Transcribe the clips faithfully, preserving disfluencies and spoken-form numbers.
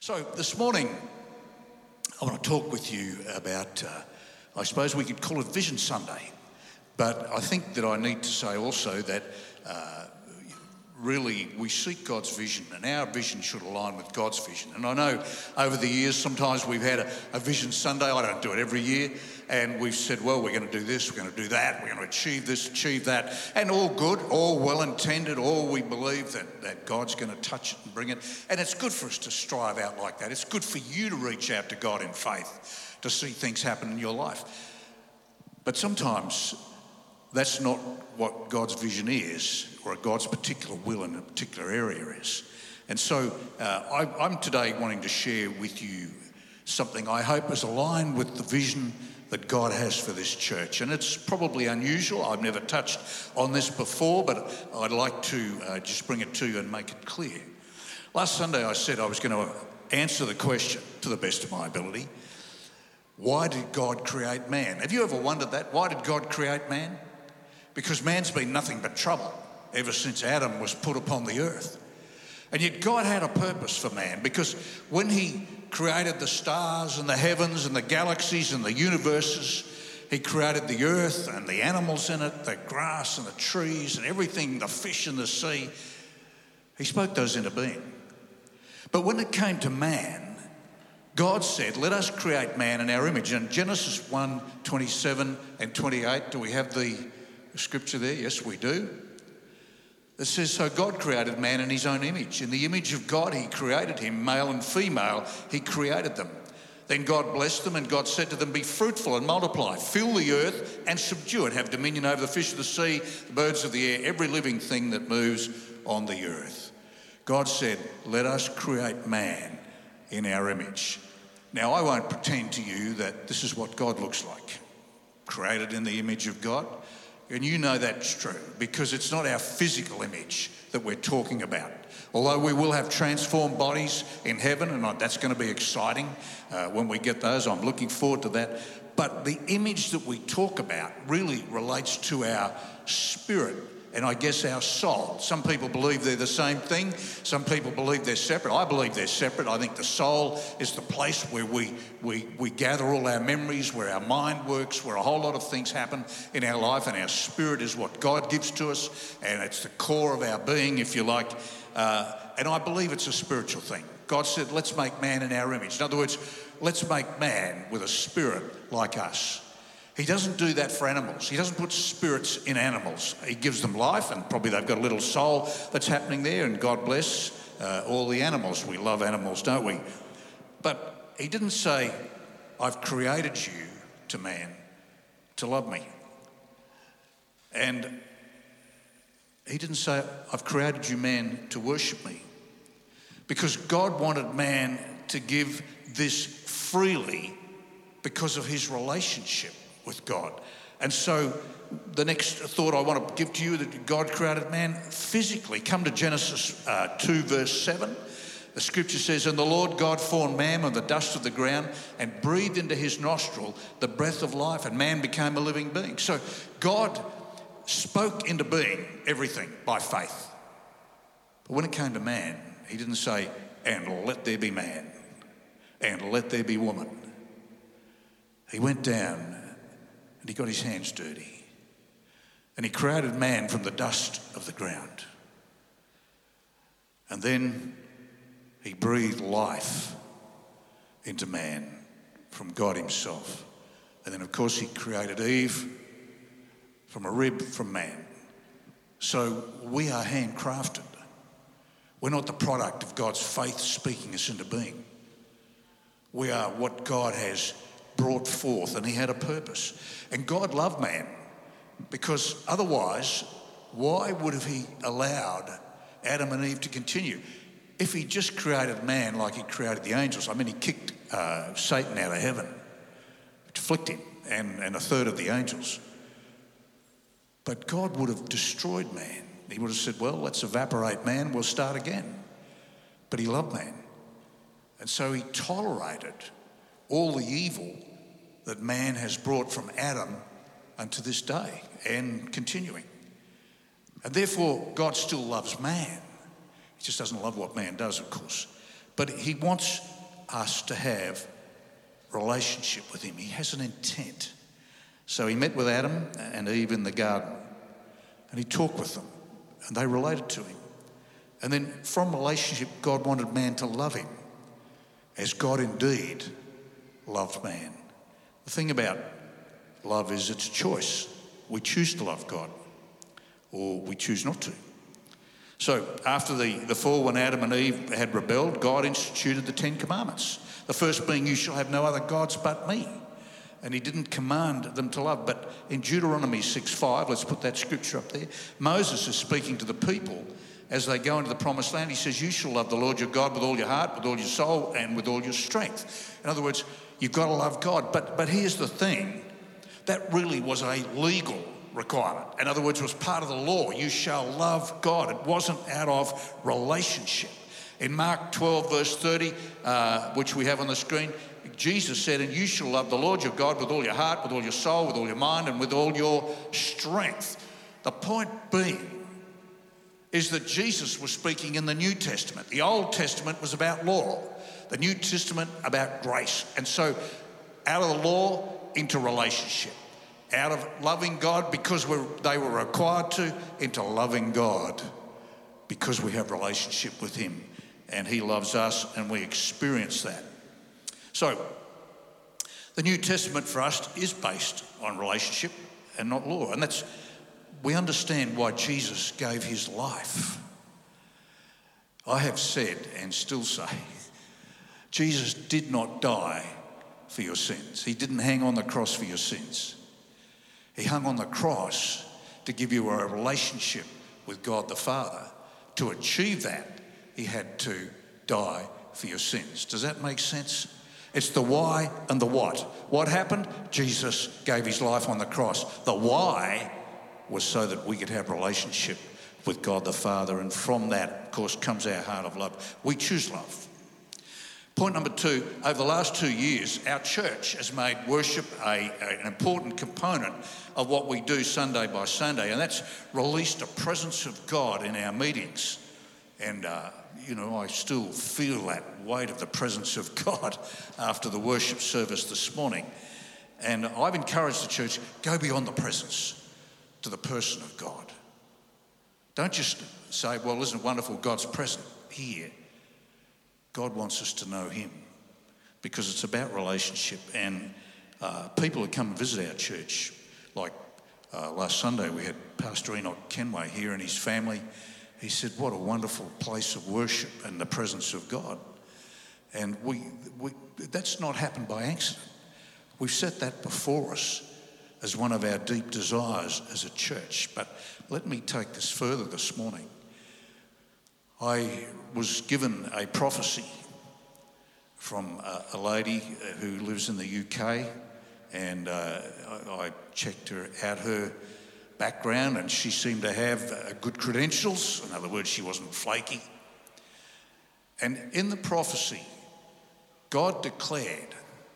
So this morning, I want to talk with you about, uh, I suppose we could call it Vision Sunday, but I think that I need to say also that uh, really we seek God's vision, and our vision should align with God's vision. And I know over the years sometimes we've had a, a Vision Sunday. I don't do it every year, and we've said, well, we're going to do this, we're going to do that, we're going to achieve this, achieve that, and all good, all well intended, all we believe that, that God's going to touch it and bring it. And it's good for us to strive out like that. It's good for you to reach out to God in faith, to see things happen in your life. But sometimes that's not what God's vision is, or God's particular will in a particular area is. And so uh, I, I'm today wanting to share with you something I hope is aligned with the vision that God has for this church. And it's probably unusual. I've never touched on this before, but I'd like to uh, just bring it to you and make it clear. Last Sunday I said I was going to answer the question to the best of my ability. Why did God create man? Have you ever wondered that? Why did God create man? Because man's been nothing but trouble ever since Adam was put upon the earth. And yet God had a purpose for man, because when he created the stars and the heavens and the galaxies and the universes, he created the earth and the animals in it, the grass and the trees and everything, the fish in the sea. He spoke those into being. But when it came to man, God said, let us create man in our image. And Genesis one, twenty-seven and twenty-eight, do we have the scripture there? Yes, we do. It says, so God created man in his own image. In the image of God, he created him, male and female, he created them. Then God blessed them, and God said to them, be fruitful and multiply, fill the earth and subdue it, have dominion over the fish of the sea, the birds of the air, every living thing that moves on the earth. God said, let us create man in our image. Now, I won't pretend to you that this is what God looks like, created in the image of God. And you know that's true, because it's not our physical image that we're talking about. Although we will have transformed bodies in heaven, and that's going to be exciting uh, when we get those. I'm looking forward to that. But the image that we talk about really relates to our spirit and I guess our soul. Some people believe they're the same thing. Some people believe they're separate. I believe they're separate. I think the soul is the place where we, we, we gather all our memories, where our mind works, where a whole lot of things happen in our life, and our spirit is what God gives to us, and it's the core of our being, if you like. Uh, and I believe it's a spiritual thing. God said, let's make man in our image. In other words, let's make man with a spirit like us. He doesn't do that for animals. He doesn't put spirits in animals. He gives them life, and probably they've got a little soul that's happening there, and God bless uh, all the animals. We love animals, don't we? But he didn't say, I've created you to man to love me. And he didn't say, I've created you, man, to worship me. Because God wanted man to give this freely because of his relationship with God. And so the next thought I want to give to you, that God created man physically. Come to Genesis uh, two verse seven. The scripture says, and the Lord God formed man of the dust of the ground and breathed into his nostril the breath of life, and man became a living being. So God spoke into being everything by faith. But when it came to man, he didn't say, and let there be man, and let there be woman. He went down and he got his hands dirty. And he created man from the dust of the ground. And then he breathed life into man from God himself. And then, of course, he created Eve from a rib from man. So we are handcrafted. We're not the product of God's faith speaking us into being. We are what God has brought forth, and he had a purpose. And God loved man, because otherwise, why would have he allowed Adam and Eve to continue? If he just created man like he created the angels, I mean, he kicked uh, Satan out of heaven, flicked him, and, and a third of the angels. But God would have destroyed man. He would have said, well, let's evaporate man, we'll start again. But he loved man. And so he tolerated all the evil that man has brought from Adam unto this day and continuing. And therefore, God still loves man. He just doesn't love what man does, of course. But he wants us to have relationship with him. He has an intent. So he met with Adam and Eve in the garden, and he talked with them, and they related to him. And then from relationship, God wanted man to love him, as God indeed loved man. The thing about love is it's a choice. We choose to love God, or we choose not to. So after the, the fall, when Adam and Eve had rebelled, God instituted the Ten Commandments. The first being, you shall have no other gods but me. And he didn't command them to love. But in Deuteronomy six five, let's put that scripture up there, Moses is speaking to the people as they go into the promised land. He says, you shall love the Lord your God with all your heart, with all your soul, and with all your strength. In other words, you've got to love God. But, but here's the thing, that really was a legal requirement. In other words, it was part of the law. You shall love God. It wasn't out of relationship. In Mark twelve, verse thirty, uh, which we have on the screen, Jesus said, and you shall love the Lord your God with all your heart, with all your soul, with all your mind, and with all your strength. The point being is that Jesus was speaking in the New Testament. The Old Testament was about law. The New Testament about grace. And so out of the law into relationship. Out of loving God because we're, they were required to, into loving God because we have relationship with him and he loves us and we experience that. So the New Testament for us is based on relationship and not law. And that's, we understand why Jesus gave his life. I have said and still say, Jesus did not die for your sins. He didn't hang on the cross for your sins. He hung on the cross to give you a relationship with God the Father. To achieve that, he had to die for your sins. Does that make sense? It's the why and the what. What happened? Jesus gave his life on the cross. The why was so that we could have relationship with God the Father, and from that, of course, comes our heart of love. We choose love. Point number two, over the last two years, our church has made worship a, a, an important component of what we do Sunday by Sunday, and that's released a presence of God in our meetings. And, uh, you know, I still feel that weight of the presence of God after the worship service this morning. And I've encouraged the church, go beyond the presence to the person of God. Don't just say, well, isn't it wonderful God's present here? God wants us to know him because it's about relationship. And uh, people who come and visit our church, like uh, last Sunday we had Pastor Enoch Kenway here and his family. He said, what a wonderful place of worship and the presence of God. And we, we that's not happened by accident. We've set that before us as one of our deep desires as a church. But let me take this further this morning. I was given a prophecy from a, a lady who lives in the U K, and uh, I, I checked her out, her background, and she seemed to have uh, good credentials. In other words, she wasn't flaky. And in the prophecy, God declared,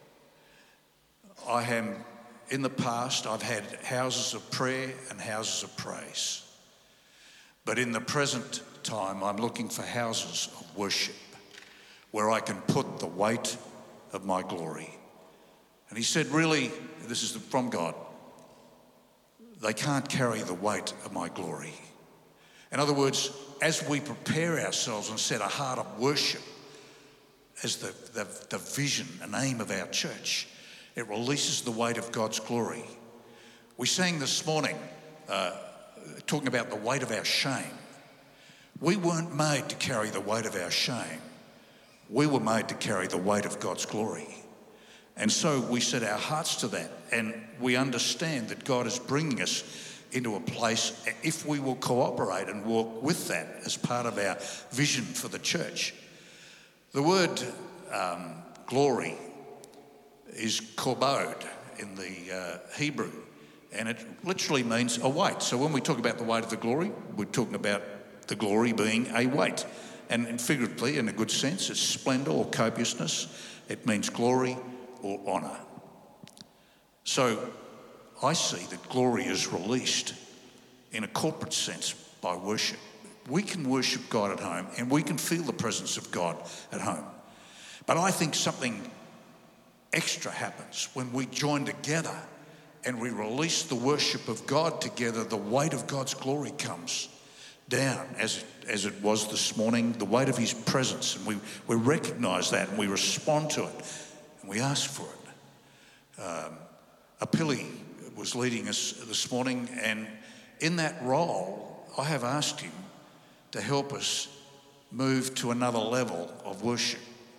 I am, in the past, I've had houses of prayer and houses of praise. But in the present time, I'm looking for houses of worship where I can put the weight of my glory. And he said, really, this is from God, they can't carry the weight of my glory. In other words, as we prepare ourselves and set a heart of worship as the, the, the vision and aim of our church, it releases the weight of God's glory. We sang this morning, uh, talking about the weight of our shame. We weren't made to carry the weight of our shame. We were made to carry the weight of God's glory. And so we set our hearts to that, and we understand that God is bringing us into a place, if we will cooperate and walk with that as part of our vision for the church. The word um, glory is kobod in the uh, Hebrew, and it literally means a weight. So when we talk about the weight of the glory, we're talking about the glory being a weight. And, and figuratively, in a good sense, it's splendour or copiousness. It means glory or honour. So I see that glory is released in a corporate sense by worship. We can worship God at home and we can feel the presence of God at home. But I think something extra happens when we join together and we release the worship of God together. The weight of God's glory comes down, as it, as it was this morning, the weight of his presence, and we, we recognise that and we respond to it and we ask for it. Um, Apili was leading us this morning, and in that role I have asked him to help us move to another level of worship.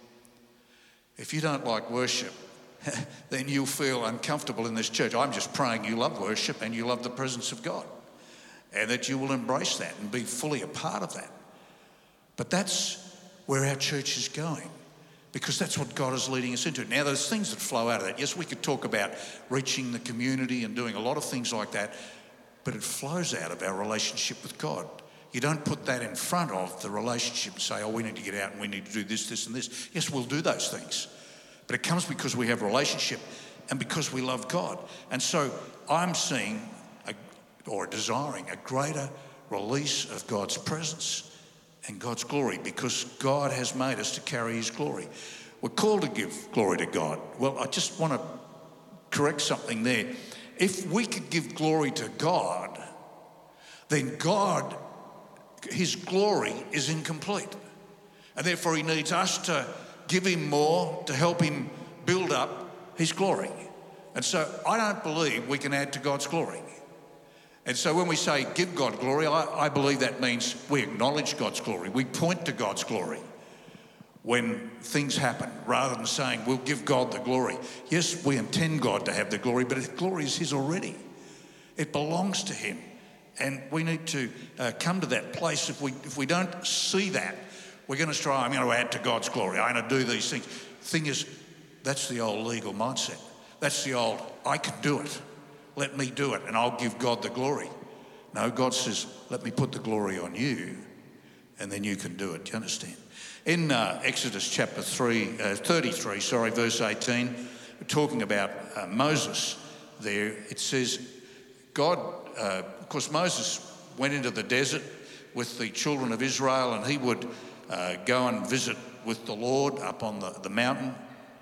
If you don't like worship, then you'll feel uncomfortable in this church. I'm just praying you love worship and you love the presence of God, and that you will embrace that and be fully a part of that. But that's where our church is going, because that's what God is leading us into. Now, there's things that flow out of that. Yes, we could talk about reaching the community and doing a lot of things like that, but it flows out of our relationship with God. You don't put that in front of the relationship and say, oh, we need to get out and we need to do this, this and this. Yes, we'll do those things. But it comes because we have a relationship and because we love God. And so I'm seeing a, or desiring a greater release of God's presence and God's glory, because God has made us to carry his glory. We're called to give glory to God. Well, I just want to correct something there. If we could give glory to God, then God, his glory is incomplete. And therefore he needs us to give him more to help him build up his glory. And so I don't believe we can add to God's glory. And so when we say give God glory, I, I believe that means we acknowledge God's glory. We point to God's glory when things happen, rather than saying we'll give God the glory. Yes, we intend God to have the glory, but his glory is his already. It belongs to him. And we need to uh, come to that place. If we if we don't see that, we're going to try, I'm going to add to God's glory. I'm going to do these things. Thing is, that's the old legal mindset. That's the old, I can do it. Let me do it and I'll give God the glory. No, God says, let me put the glory on you and then you can do it. Do you understand? In uh, Exodus chapter three, uh, thirty-three, sorry, verse eighteen, we're talking about uh, Moses there. It says, God, uh, of course, Moses went into the desert with the children of Israel, and he would uh, go and visit with the Lord up on the, the mountain.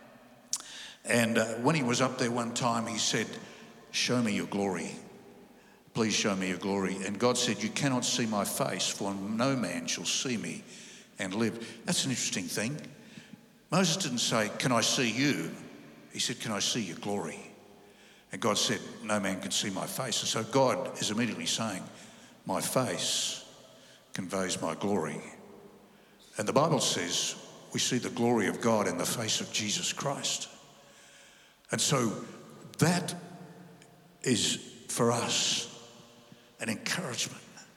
And uh, when he was up there one time, he said, show me your glory. Please show me your glory. And God said, you cannot see my face, for no man shall see me and live. That's an interesting thing. Moses didn't say, can I see you? He said, can I see your glory? And God said, no man can see my face. And so God is immediately saying, my face conveys my glory. And the Bible says we see the glory of God in the face of Jesus Christ. And so that is for us an encouragement.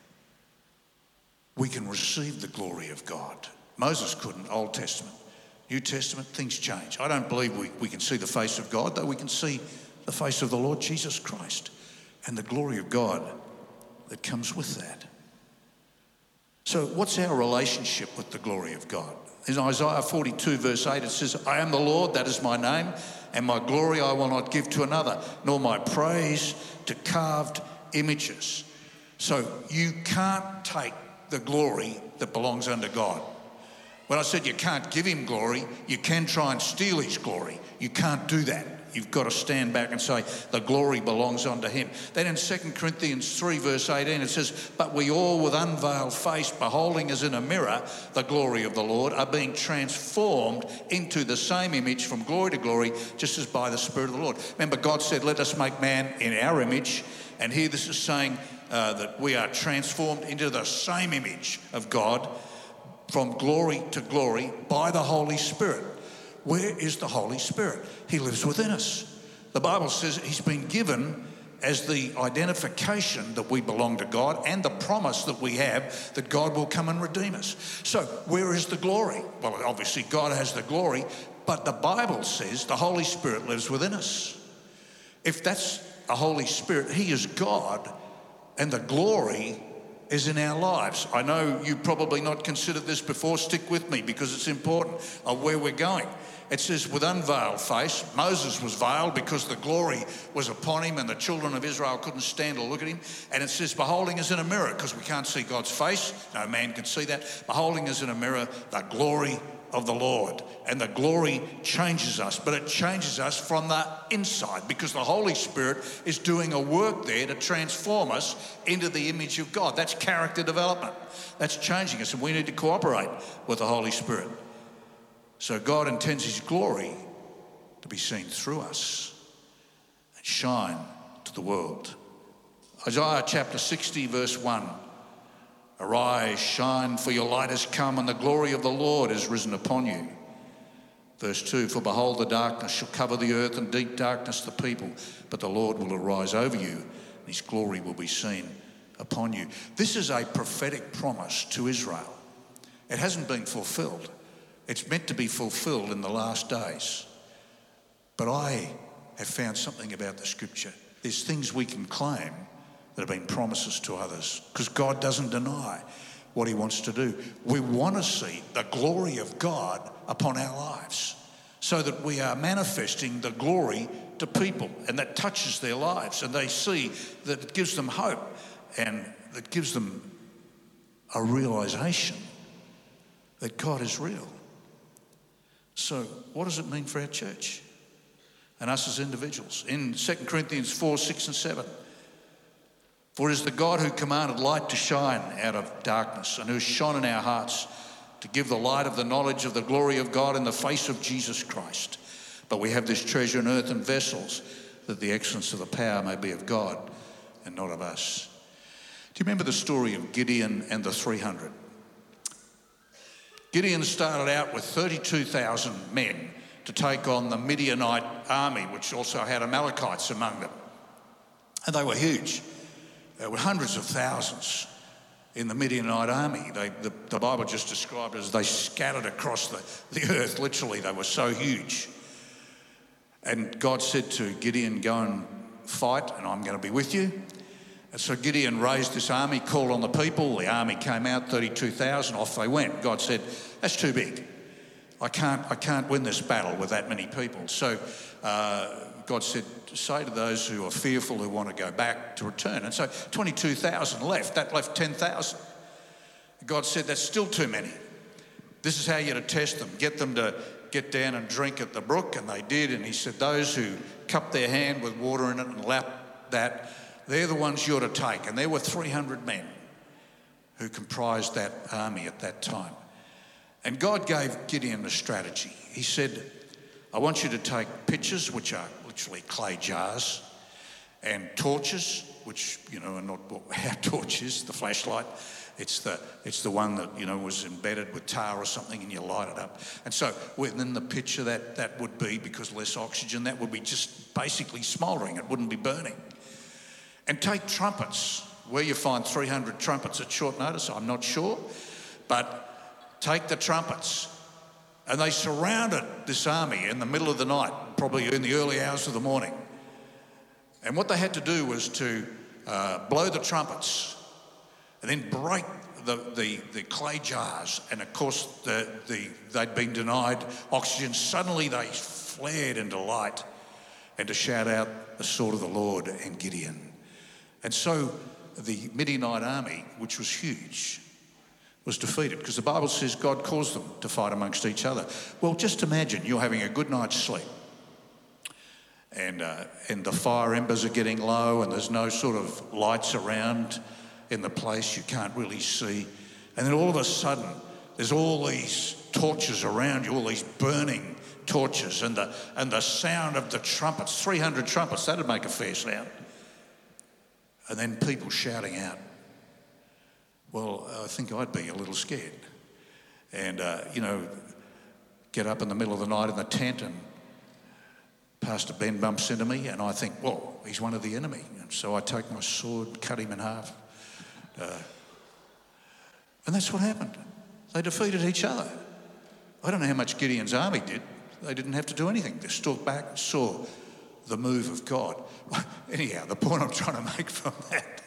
We can receive the glory of God. Moses couldn't, Old Testament. New Testament, things change. I don't believe we, we can see the face of God, though we can see the face of the Lord Jesus Christ and the glory of God that comes with that. So what's our relationship with the glory of God? In Isaiah forty-two verse eight, it says, I am the Lord, that is my name, and my glory I will not give to another, nor my praise to carved images. So you can't take the glory that belongs unto God. When I said you can't give him glory, you can try and steal his glory. You can't do that. You've got to stand back and say the glory belongs unto him. Then in Second Corinthians three verse eighteen it says, but we all with unveiled face, beholding as in a mirror the glory of the Lord, are being transformed into the same image from glory to glory, just as by the Spirit of the Lord. Remember, God said, let us make man in our image. And here this is saying uh, that we are transformed into the same image of God from glory to glory by the Holy Spirit. Where is the Holy Spirit? He lives within us. The Bible says he's been given as the identification that we belong to God and the promise that we have that God will come and redeem us. So where is the glory? Well, obviously God has the glory, but the Bible says the Holy Spirit lives within us. If that's the Holy Spirit, he is God, and the glory is in our lives. I know you probably not considered this before. Stick with me because it's important of where we're going. It says with unveiled face. Moses was veiled because the glory was upon him and the children of Israel couldn't stand to look at him. And it says beholding as in a mirror, because we can't see God's face. No man can see that. Beholding as in a mirror the glory of the Lord, and the glory changes us, but it changes us from the inside because the Holy Spirit is doing a work there to transform us into the image of God. That's character development. That's changing us, and we need to cooperate with the Holy Spirit. So God intends his glory to be seen through us and shine to the world. Isaiah chapter sixty verse one. Arise, shine, for your light has come, and the glory of the Lord is risen upon you. Verse two, for behold, the darkness shall cover the earth, and deep darkness the people, but the Lord will arise over you, and his glory will be seen upon you. This is a prophetic promise to Israel. It hasn't been fulfilled. It's meant to be fulfilled in the last days. But I have found something about the scripture. There's things we can claim that have been promises to others, because God doesn't deny what he wants to do. We want to see the glory of God upon our lives so that we are manifesting the glory to people, and that touches their lives, and they see that it gives them hope, and it gives them a realization that God is real. So what does it mean for our church and us as individuals? In Second Corinthians four, six and seven, for it is the God who commanded light to shine out of darkness, and who has shone in our hearts to give the light of the knowledge of the glory of God in the face of Jesus Christ. But we have this treasure in earthen vessels, that the excellence of the power may be of God and not of us. Do you remember the story of Gideon and the three hundred? Gideon started out with thirty-two thousand men to take on the Midianite army, which also had Amalekites among them. And they were huge. There were hundreds of thousands in the Midianite army. They, the, the Bible just described it as they scattered across the, the earth. Literally, they were so huge. And God said to Gideon, go and fight, and I'm going to be with you. And so Gideon raised this army, called on the people. The army came out, thirty-two thousand, off they went. God said, that's too big. I can't, I can't win this battle with that many people. So uh, God said, say to those who are fearful, who want to go back, to return. And so twenty-two thousand left. That left ten thousand. God said, that's still too many. This is how you're to test them. Get them to get down and drink at the brook. And they did. And he said, those who cup their hand with water in it and lap that, they're the ones you're to take. And there were three hundred men who comprised that army at that time. And God gave Gideon a strategy. He said, I want you to take pitchers, which are literally clay jars, and torches, which, you know, are not our torches, the flashlight. It's the it's the one that, you know, was embedded with tar or something, and you light it up. And so within the pitcher, that, that would be, because less oxygen, that would be just basically smouldering. It wouldn't be burning. And take trumpets. Where you find three hundred trumpets at short notice, I'm not sure. But take the trumpets. And they surrounded this army in the middle of the night, probably in the early hours of the morning. And what they had to do was to uh, blow the trumpets and then break the, the, the clay jars. And of course, the, the, they'd been denied oxygen. Suddenly they flared into light, and to shout out the sword of the Lord and Gideon. And so the Midianite army, which was huge, was defeated, because the Bible says God caused them to fight amongst each other. Well, just imagine you're having a good night's sleep, and uh, and the fire embers are getting low, and there's no sort of lights around in the place, you can't really see. And then all of a sudden, there's all these torches around you, all these burning torches, and the and the sound of the trumpets, three hundred trumpets, that'd make a fair sound. And then people shouting out. Well, I think I'd be a little scared. And, uh, you know, get up in the middle of the night in the tent, and Pastor Ben bumps into me, and I think, well, he's one of the enemy. And so I take my sword, cut him in half. Uh, and that's what happened. They defeated each other. I don't know how much Gideon's army did. They didn't have to do anything. They stood back and saw the move of God. Anyhow, the point I'm trying to make from that,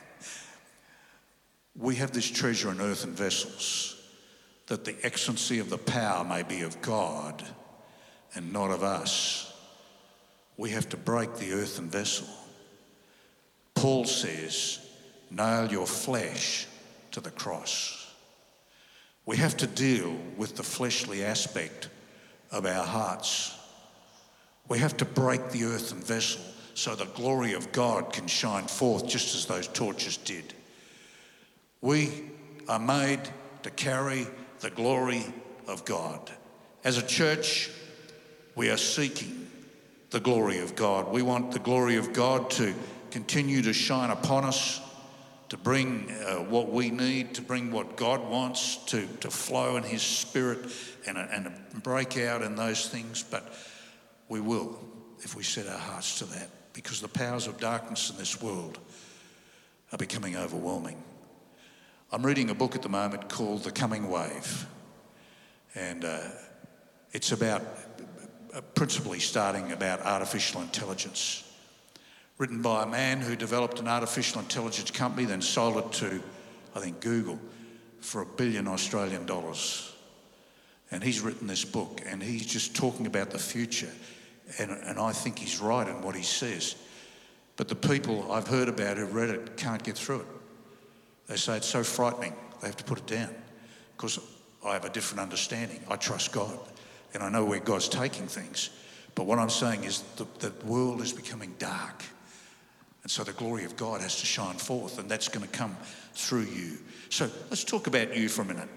we have this treasure in earthen vessels, that the excellency of the power may be of God and not of us. We have to break the earthen vessel. Paul says, nail your flesh to the cross. We have to deal with the fleshly aspect of our hearts. We have to break the earthen vessel so the glory of God can shine forth just as those torches did. We are made to carry the glory of God. As a church, we are seeking the glory of God. We want the glory of God to continue to shine upon us, to bring uh, what we need, to bring what God wants, to, to flow in his spirit and, and break out in those things. But we will if we set our hearts to that, because the powers of darkness in this world are becoming overwhelming. I'm reading a book at the moment called The Coming Wave, and uh, it's about, uh, principally starting about artificial intelligence. Written by a man who developed an artificial intelligence company, then sold it to, I think, Google for a billion Australian dollars. And he's written this book, and he's just talking about the future. And, and I think he's right in what he says. But the people I've heard about who've read it can't get through it. They say it's so frightening, they have to put it down. Because I have a different understanding. I trust God, and I know where God's taking things. But what I'm saying is the, the world is becoming dark. And so the glory of God has to shine forth, and that's going to come through you. So let's talk about you for a minute.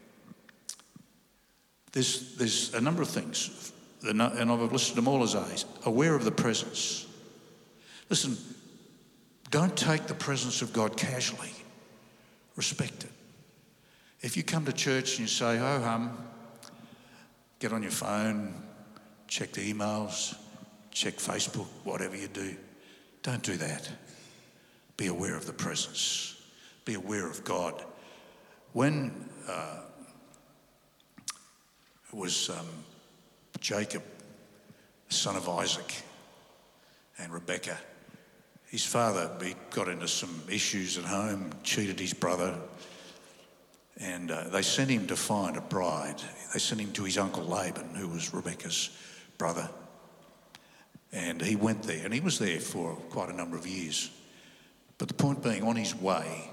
There's, there's a number of things, and I've listed them all as A's. Aware of the presence. Listen, don't take the presence of God casually. Respect it. If you come to church and you say, ho hum, get on your phone, check the emails, check Facebook, whatever you do, don't do that. Be aware of the presence. Be aware of God. When uh, it was um, Jacob, the son of Isaac, and Rebekah, his father he got into some issues at home, cheated his brother, and uh, they sent him to find a bride. They sent him to his uncle Laban, who was Rebekah's brother. And he went there, and he was there for quite a number of years. But the point being, on his way,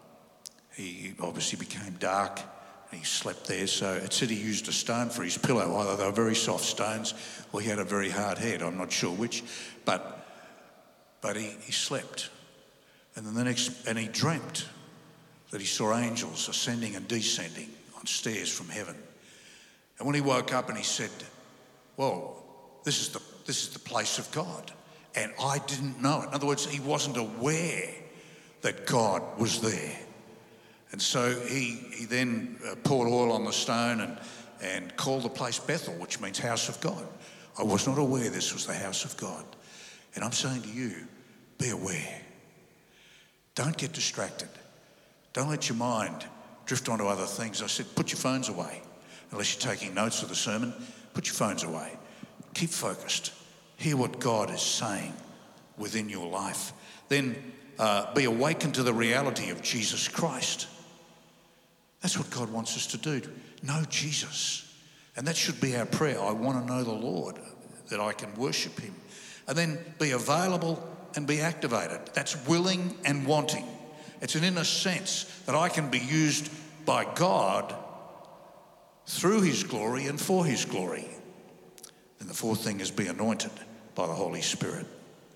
he obviously became dark, and he slept there. So it said he used a stone for his pillow. Either they were very soft stones, or he had a very hard head. I'm not sure which. But but he, he slept. And then the next, and he dreamt that he saw angels ascending and descending on stairs from heaven. And when he woke up and he said, whoa, this is the This is the place of God. And I didn't know it. In other words, he wasn't aware that God was there. And so he, he then uh, poured oil on the stone and, and called the place Bethel, which means house of God. I was not aware this was the house of God. And I'm saying to you, be aware. Don't get distracted. Don't let your mind drift onto other things. I said, put your phones away. Unless you're taking notes of the sermon, put your phones away. Keep focused. Hear what God is saying within your life. Then uh, be awakened to the reality of Jesus Christ. That's what God wants us to do. Know Jesus. And that should be our prayer. I want to know the Lord, that I can worship him. And then be available and be activated. That's willing and wanting. It's an inner sense that I can be used by God through his glory and for his glory. And the fourth thing is be anointed by the Holy Spirit.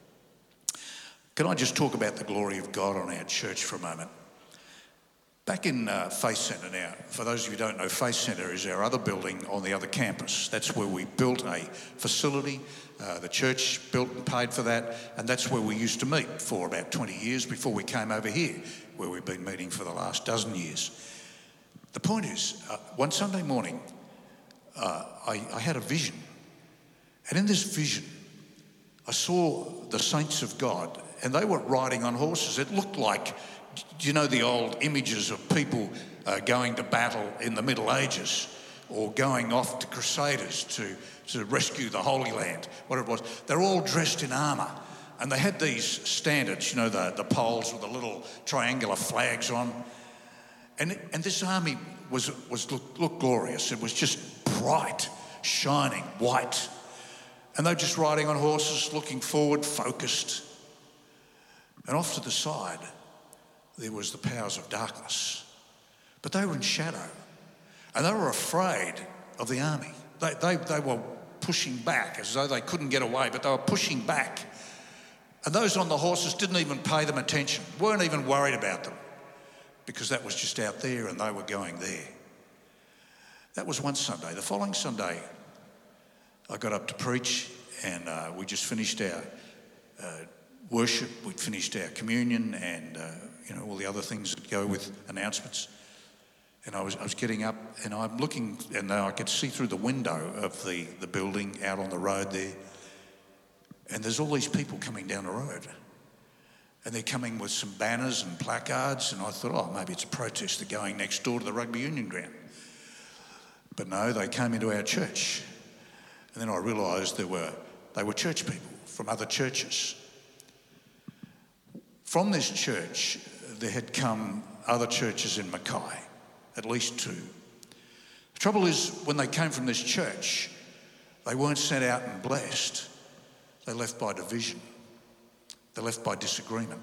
Can I just talk about the glory of God on our church for a moment? Back in uh, Faith Centre now, for those of you who don't know, Faith Centre is our other building on the other campus. That's where we built a facility. Uh, the church built and paid for that, and that's where we used to meet for about twenty years before we came over here, where we've been meeting for the last dozen years. The point is, uh, one Sunday morning, uh, I, I had a vision. And in this vision, I saw the saints of God, and they were riding on horses. It looked like, do you know the old images of people uh, going to battle in the Middle Ages, or going off to crusaders to, to rescue the Holy Land, whatever it was. They're all dressed in armour, and they had these standards, you know, the, the poles with the little triangular flags on. And, and this army was, was looked, looked glorious. It was just bright, shining, white. And they were just riding on horses, looking forward, focused. And off to the side, there was the powers of darkness. But they were in shadow. And they were afraid of the army. They, they, they were pushing back as though they couldn't get away, but they were pushing back. And those on the horses didn't even pay them attention, weren't even worried about them, because that was just out there and they were going there. That was one Sunday. The following Sunday, I got up to preach, and uh, we just finished our uh, worship. We'd finished our communion and uh, you know all the other things that go with announcements. And I was I was getting up, and I'm looking, and now I could see through the window of the, the building out on the road there. And there's all these people coming down the road. And they're coming with some banners and placards, and I thought, oh, maybe it's a protest. They're going next door to the rugby union ground. But no, they came into our church. And then I realised there were they were church people from other churches. From this church, there had come other churches in Mackay, at least two. The trouble is, when they came from this church, they weren't sent out and blessed. They left by division. They left by disagreement.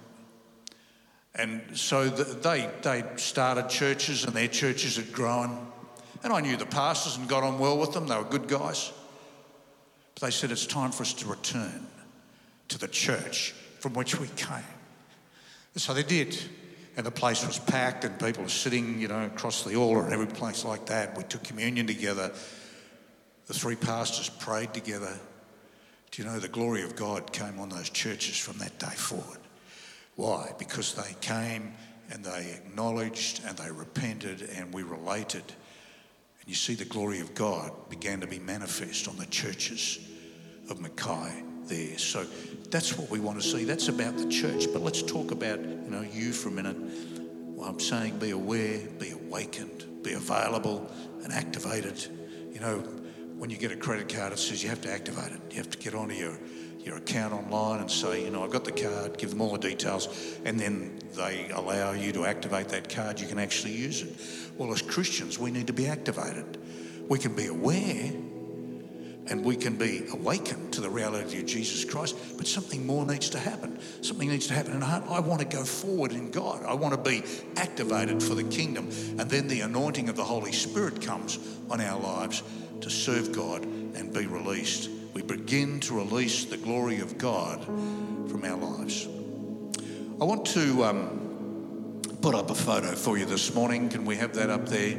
And so the, they they started churches, and their churches had grown. And I knew the pastors and got on well with them. They were good guys. But they said, it's time for us to return to the church from which we came. And so they did. And the place was packed, and people were sitting, you know, across the altar and every place like that. We took communion together. The three pastors prayed together. Do you know, the glory of God came on those churches from that day forward. Why? Because they came and they acknowledged and they repented, and we related. And you see, the glory of God began to be manifest on the churches of Mackay there. So that's what we want to see. That's about the church. But let's talk about, you know, you for a minute. Well, I'm saying be aware, be awakened, be available and activated. You know, when you get a credit card, it says you have to activate it. You have to get onto your, your account online and say, you know, I've got the card, give them all the details, and then they allow you to activate that card. You can actually use it. Well, as Christians, we need to be activated. We can be aware and we can be awakened to the reality of Jesus Christ, but something more needs to happen. Something needs to happen in our heart. I want to go forward in God. I want to be activated for the kingdom. And then the anointing of the Holy Spirit comes on our lives to serve God and be released. We begin to release the glory of God from our lives. I want to um, put up a photo for you this morning. Can we have that up there?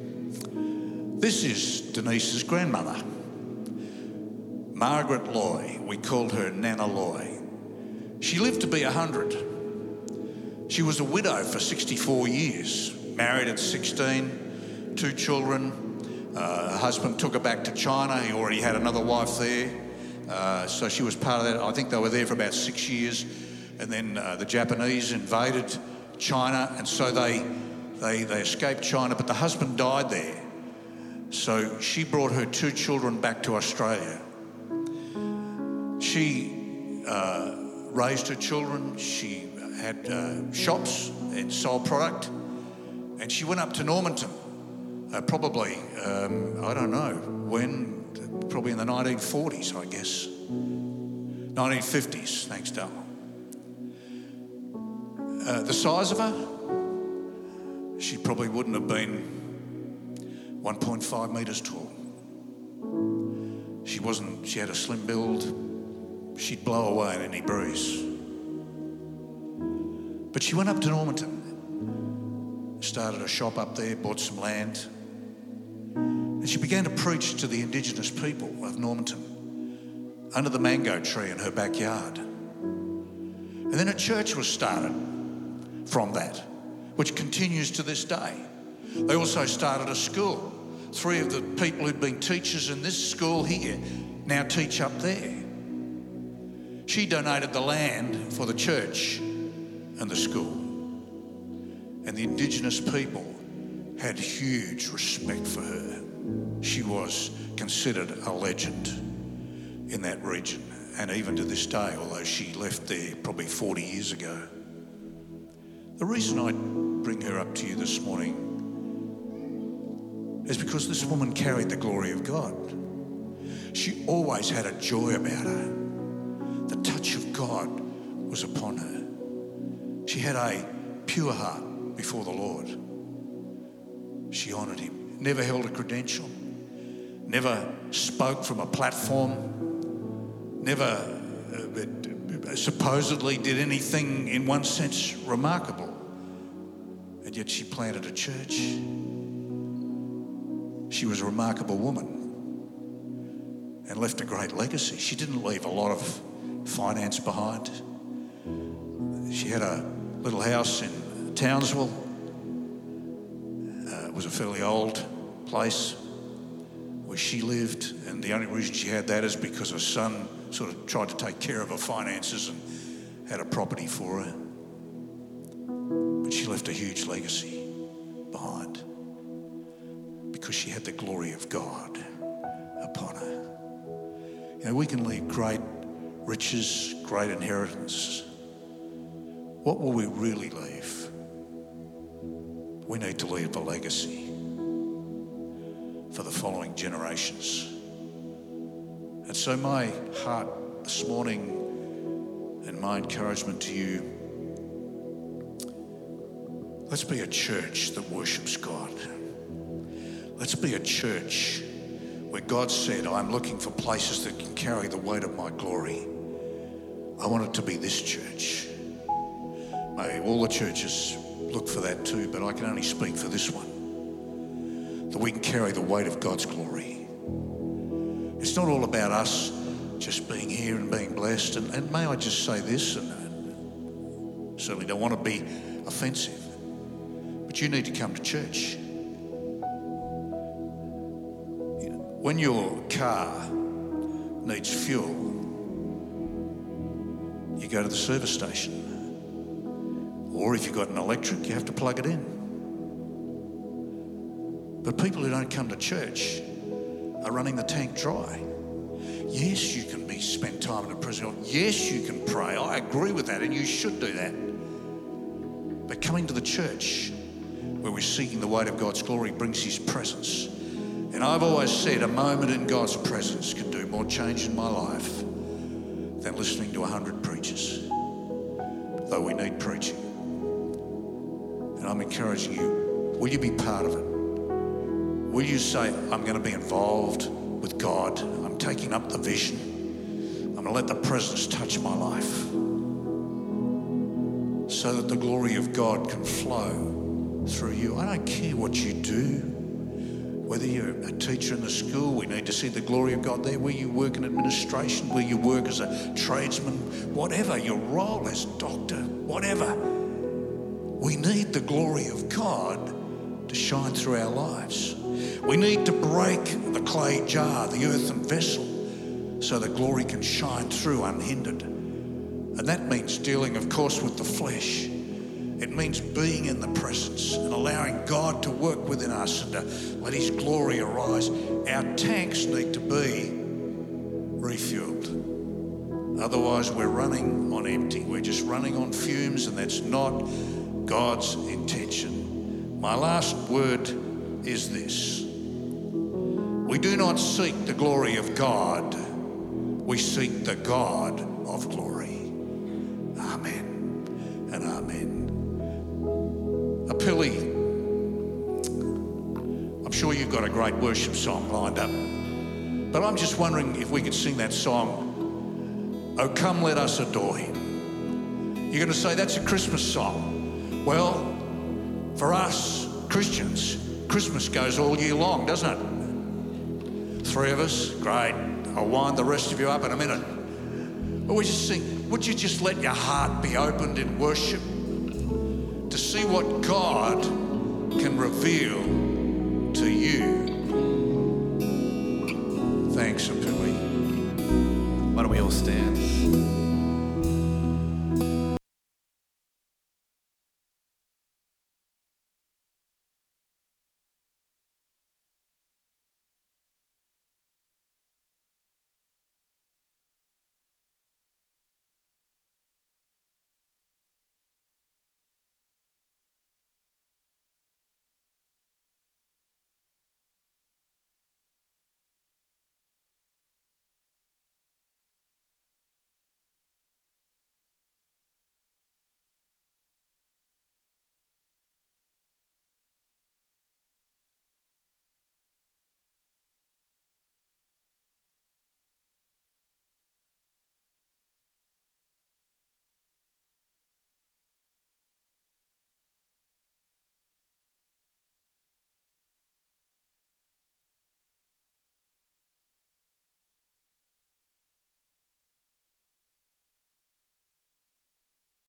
This is Denise's grandmother, Margaret Loy. We called her Nana Loy. She lived to be one hundred. She was a widow for sixty-four years, married at sixteen, two children. Uh, her husband took her back to China. He already had another wife there. Uh, so she was part of that. I think they were there for about six years. And then uh, the Japanese invaded China, and so they, they, they escaped China, but the husband died there. So she brought her two children back to Australia. She uh, raised her children. She had uh, shops and sold product. And she went up to Normanton. Uh, probably, um, I don't know when, probably in the nineteen forties, I guess. nineteen fifties, thanks, Dale. Uh, the size of her, she probably wouldn't have been one point five metres tall. She wasn't, she had a slim build. She'd blow away in any breeze. But she went up to Normanton, started a shop up there, bought some land. And she began to preach to the Indigenous people of Normanton under the mango tree in her backyard. And then a church was started from that, which continues to this day. They also started a school. Three of the people who'd been teachers in this school here now teach up there. She donated the land for the church and the school. And the Indigenous people had huge respect for her. She was considered a legend in that region, and even to this day, although she left there probably forty years ago. The reason I bring her up to you this morning is because this woman carried the glory of God. She always had a joy about her. The touch of God was upon her. She had a pure heart before the Lord. She honoured him never held a credential, never spoke from a platform, never uh, supposedly did anything in one sense remarkable. And yet she planted a church. She was a remarkable woman and left a great legacy. She didn't leave a lot of finance behind. She had a little house in Townsville. Uh, it was a fairly old place where she lived, and the only reason she had that is because her son sort of tried to take care of her finances and had a property for her. But she left a huge legacy behind because she had the glory of God upon her. You know, we can leave great riches, great inheritance. What will we really leave? We need to leave a legacy for the following generations. And so my heart this morning and my encouragement to you, let's be a church that worships God. Let's be a church where God said, I'm looking for places that can carry the weight of my glory. I want it to be this church. May all the churches look for that too, but I can only speak for this one, that we can carry the weight of God's glory. It's not all about us just being here and being blessed. And, and may I just say this, and I certainly don't want to be offensive, but you need to come to church. You know, when your car needs fuel, you go to the service station. Or if you've got an electric, you have to plug it in. But people who don't come to church are running the tank dry. Yes, you can be spend time in the presence of God. Yes, you can pray. I agree with that, and you should do that. But coming to the church where we're seeking the weight of God's glory brings his presence. And I've always said a moment in God's presence can do more change in my life than listening to a hundred preachers, though we need preaching. And I'm encouraging you, will you be part of it? Will you say, I'm going to be involved with God. I'm taking up the vision. I'm going to let the presence touch my life so that the glory of God can flow through you. I don't care what you do. Whether you're a teacher in the school, we need to see the glory of God there. Where you work in administration, where you work as a tradesman, whatever your role as doctor, whatever. We need the glory of God to shine through our lives. We need to break the clay jar, the earthen vessel, so that glory can shine through unhindered. And that means dealing, of course, with the flesh. It means being in the presence and allowing God to work within us and to let his glory arise. Our tanks need to be refueled. Otherwise, we're running on empty. We're just running on fumes, and that's not God's intention. My last word is this. We do not seek the glory of God. We seek the God of glory. Amen and amen. Apilli, I'm sure you've got a great worship song lined up, but I'm just wondering if we could sing that song, Oh Come Let Us Adore Him. You're going to say that's a Christmas song. Well, for us Christians, Christmas goes all year long, doesn't it? Three of us, great. I'll wind the rest of you up in a minute. But we just sing, would you just let your heart be opened in worship to see what God can reveal to you? Thanks, Apilli. Why don't we all stand?